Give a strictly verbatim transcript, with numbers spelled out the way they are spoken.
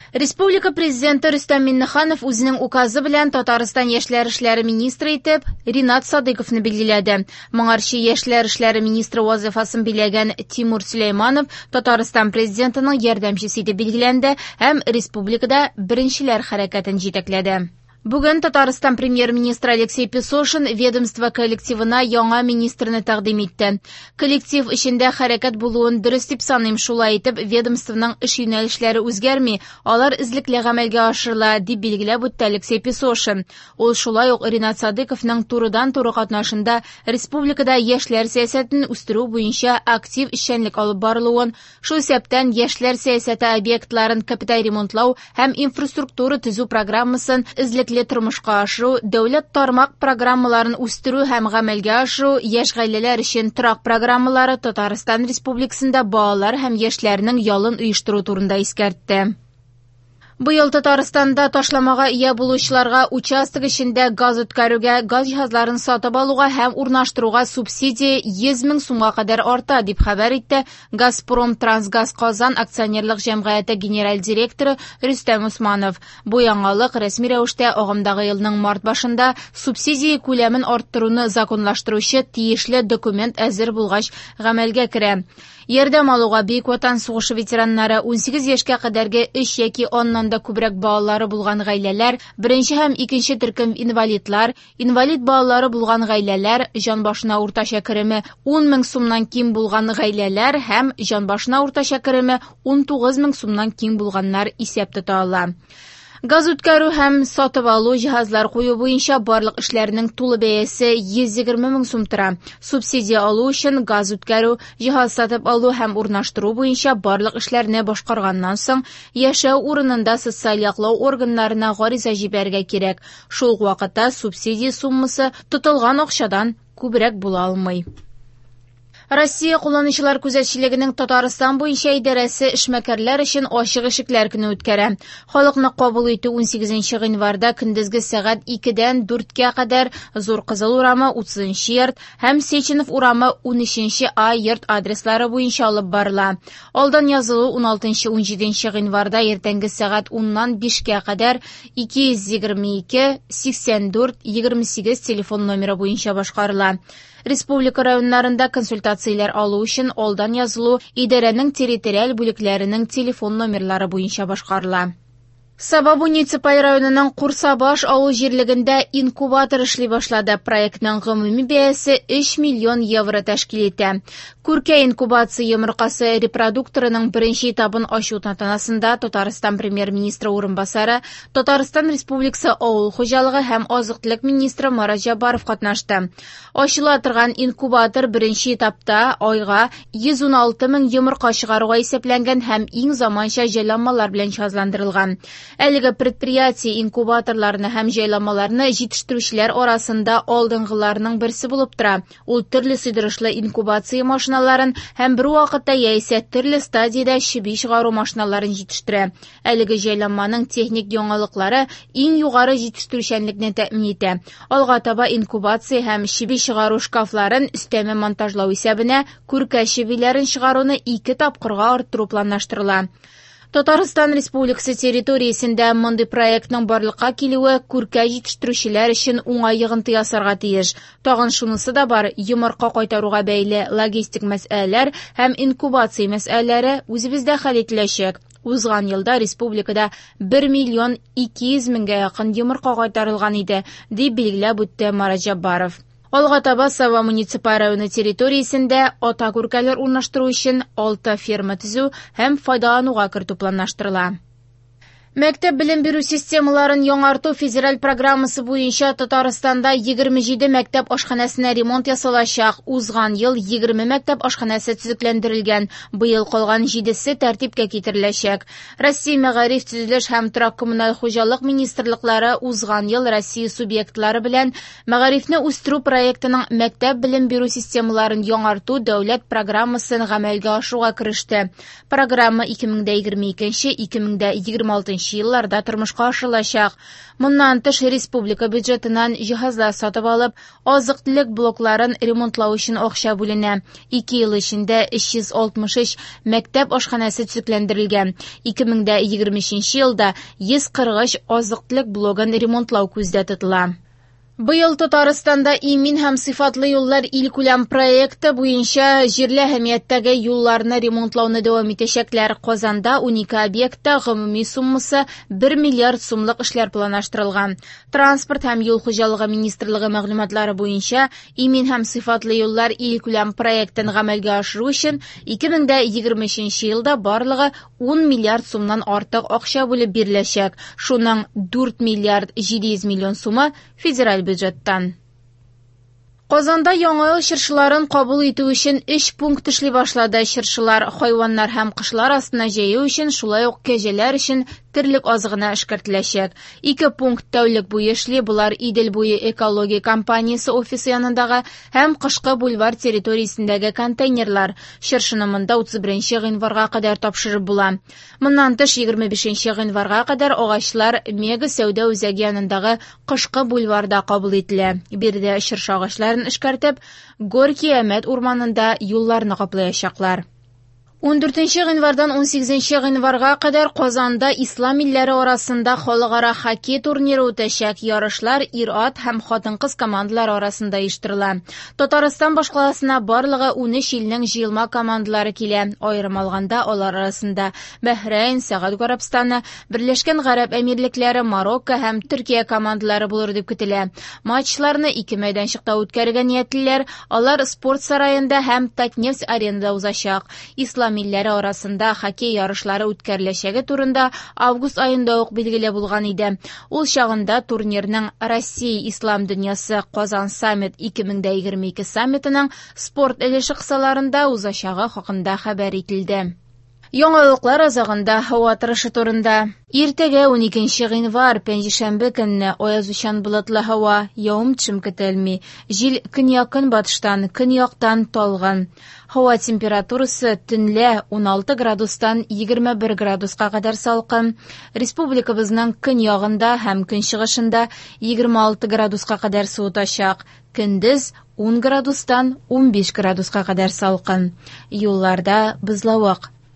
Республика президенты Рустам Минниханов үзенең указы белән Татарстан яшьләр эшләре министры итеп Ринат Садыйковны билгеләде. Моңарчы яшьләр эшләре министры вазифасын биләгән Тимур Сөләйманов Татарстан президентының ярдәмчесе итеп билгеләнде һәм республикада беренчеләр хәрәкәтен җитәкләде. Бүген Татарстан премьер-министры Алексей Песошин ведомство коллективына яңа министрны тәкъдим итте. Коллектив эчендә хәрәкәт булуын дөрес дип саныйм, шулай итеп ведомствоның эш юнәлешләре үзгәрми, алар излекле гамәлгә ашырыла, дип билгеләп үтте Алексей Песошин. Ул шулай ук Ринат Садыйковның турыдан-туры катнашында республикада яшьләр сәясәтен үстерү буенча актив эшчәнлек алып барылуын, шул сәбәптән яшьләр сәясәте объектларын капиталь ремонтлау һәм инфраструктура төзү программасын излекле тормышка ашыру, дәүләт тармак программаларын үстерү һәм гамәлгә ашыру, яшь гаиләләр өчен торак программалары Татарстан Республикасында балалар һәм яшьләрнең ялын оештыру турында искәртте. Быел Татарстанда ташламага ия булучыларга участок эчендә газ үткәрүгә, газ җиһазларын сатып алуга һәм урнаштыруга субсидия йөз мең сумга кадәр арта, дип хәбәр итте Газпром Трансгаз Казан акционерлык җәмгыяте генераль директоры Рөстәм Усманов. Бу яңалык рәсми рәвештә агымдагы елның март башында субсидия күләмен арттыруны законлаштыручы тиешле документ әзер булгач гамәлгә керә. Ярдәм алуга Бөек Ватан сугышы ветераннары, ун сигез яшькә кадәрге өч яки оннан да күбрәк балалары булган гаиләләр, беренче һәм икенче төркем инвалидлар, инвалид балалары булган гаиләләр, җанбашына уртача кереме ун мең сумнан ким булган гаиләләр һәм җанбашына уртача кереме ун тугыз мең сумнан ким булганнар исәп тота ала. Газ үткәрү һәм сатып алу, җиһазлар кую буенча барлык эшләрнең тулы бәясе йөз егерме мең сум тора. Субсидия алу өчен газ үткәрү, җиһаз сатып алу һәм урнаштыру буенча барлык эшләрне башкарганнан соң яшәү урынында социаль яклау органнарына гариза җибәрергә кирәк. Шул ук вакытта субсидия суммасы тотылган акчадан күбрәк була алмый. Россия кулланучылар күзәтчелегенең Татарстан буенча идарәсе эшмәкәрләр өчен ачык ишекләр көне үткәрә. Халыкны кабул итү ун сигезенче гыйнварда көндезге сәгать икедән дүрткә кадәр Зур Кызыл урамы утызынчы йорт һәм Сеченов урамы унөченче А йорт адреслары буенча алып барыла. Алдан язылу ун алтынчы - ун җиденче гыйнварда иртәнге сәгать уннан бишкә кадәр ике йөз егерме ике - сиксән дүрт - егерме сигез телефон номеры буенча башкарыла. Республика районнарында консультацияләр алу өчен алдан язылу идарәнең территориаль бүлекләренең телефон номерлары буенча башкарыла. Саба муниципаль районының Курсабаш авыл җирлегендә инкубатор эшли башлады. Проектның гомуми бәясе өч миллион евро тәшкил итә. Күркә инкубация йомыркасы репродукторының беренче этабын ачу тантанасында Татарстан премьер-министры урынбасары, Татарстан Республикасы авыл хуҗалыгы һәм азык-төлек министры Марат Җабаров катнашты. Ачыла торган инкубатор беренче этапта айга йөз ун алты мең йомырка чыгаруга исәпләнгән һәм иң заманча җайланмалар белән җиһазландырылган. Әлеге предприятие инкубаторларны һәм җайламаларны җитештерүчеләр арасында алдынгыларның берсе булып тора. Ул төрле сыйдырышлы инкубация машиналарын һәм бер вакытта яисә төрле стадиядә чеби чыгару машиналарын җитештерә. Әлеге җайламаның техник яңалыклары иң югары җитештерүчәнлекне тәэмин итә. Алга таба инкубация һәм чеби чыгару шкафларын өстәмә монтажлау исәбенә күркә чебиләрен чыгаруны ике тапкырга арттыру планлаштырыла. Татарстан Республикасы территориясендә мондый проектның барлыкка килүе күркә җитештерүчеләр өчен уңай йогынты ясарга тиеш. Тагын шунысы да бар, йомырка кайтаруга бәйле логистик мәсьәләләр һәм инкубация мәсьәләләре үзебездә хәл ителәчәк. Узган елда республикада бер миллион ике йөз меңгә якын йомырка кайтарылган иде, дип билгеләп үтте Марат Җабаров. Алга таба Сава муниципаль районы территориясендә ата күркәләр урнаштыру өчен алты ферма төзү һәм файдалануга кертү планлаштырыла. Мәктәп белем бирү системаларын яңарту федераль программасы буенча Татарстанда егерме җиде мәктәп ашханәсенә ремонт ясалачак. Узган ел егерме мәктәп ашханәсе төзекләндерелгән. Быел калган җидесе тәртипкә китереләчәк. Россия мәгариф, төзелеш һәм торак коммуналь хуҗалык министрлыклары узган ел Россия субъектлары белән мәгарифне үстерү проектының мәктәп белем бирү системаларын яңарту дәүләт программасын гамәлгә ашыруга кереште. Программа ике мең егерме икенче - ике мең егерме алтынчы унсигезенче елларда тормышка ашырылачак. Моннан тыш республика бюджетынан җиһазлар сатып алып, азык-төлек блокларын ремонтлау өчен акча бүленә. ике ел эчендә өч йөз алтмыш өч мәктәп ашханәсе төзекләндерелгән. ике мең егерменче елда йөз кырык өч азык-төлек блогын ремонтлау күздә тотыла. Быел Татарстанда имин һәм сыйфатлы юллар илкүләм проекты буенча җирле әһәмияттәге юлларны ремонтлауны дәвам итәчәкләр. Казанда унике объектта гомуми суммасы бер миллиард сумлык эшләр планлаштырылган. Транспорт һәм юл хуҗалыгы министрлыгы мәгълүматлары буенча имин һәм сыйфатлы юллар илкүләм проектын гамәлгә ашыру өчен ике мең егерменче елда барлыгы ун миллиард сумнан артык акча бүлеп биреләчәк. Шуның дүрт миллиард җиде йөз миллион сумы федераль бюджеттан. Казанда яңа ел чыршыларын кабул итү өчен өч пункт эшли башлады. Чыршылар хайваннар һәм кошлар астына җәю өчен, шулай ук кәҗәләр өчен терлек азыгына эшкәртеләчәк. Ике пункт тәүлек буе эшли. Булар Идел буе экология компаниясе офисы янындагы һәм кышкы бульвар территориясендәге контейнерлар. Чыршыны монда утыз беренче гыйнварга кадәр тапшырып була. Моннан тыш егерме бишенче гыйнварга кадәр агачлар мега сәүдә үзәге янындагы кышкы бульварда кабул ителә. Биредә чыршы агачларын эшкәртеп, Горький Әмәт урманында юлларны каплаячаклар. ундүртенче гыйнвардан унсигезенче гыйнварга кадәр Казанда ислам илләре арасында халыкара хоккей турниры үтәчәк. Ярышлар ир-ат һәм хатын-кыз командалары арасында оештырыла. Татарстан башкаласына барлыгы ун өч илнең җыелма командалары килә. Аерым алганда алар арасында Бәһрәйн, Сәгъд Гарәбстаны, Берләшкән Гарәп Әмирлекләре, Марокко һәм Төркия командалары булыр дип көтелә. Матчларны ике мәйданчыкта үткәрергә ниятлиләр. Алар спорт сараенда һәм Татнефть аренада узачак. Ислам илләре арасында хоккей ярышлары үткәреләчәге турында август айында ук билгеле булган иде. Ул чагында турнирның Россия Ислам дөньясы Казан саммит ике мең егерме ике саммитының спорт өлеше кысаларында узачагы хакында хәбәр ителде. Яңалыклар азагында һава торышы турында. Иртәгә уникенче гыйнвар пәнҗешәмбе көнне аязучан болытлы һава, явым-төшем көтелми. Җил көньяк-көнбатыштан, көньяктан талган. Һава температурасы төнлә ун алты градустан егерме бер градуска кадәр салкын. Республикабызның көньягында һәм көнчыгышында егерме алты градуска кадәр суытачак. Көндез ун градустан ун биш градуска кадәр салкын. Юлларда бозлавык.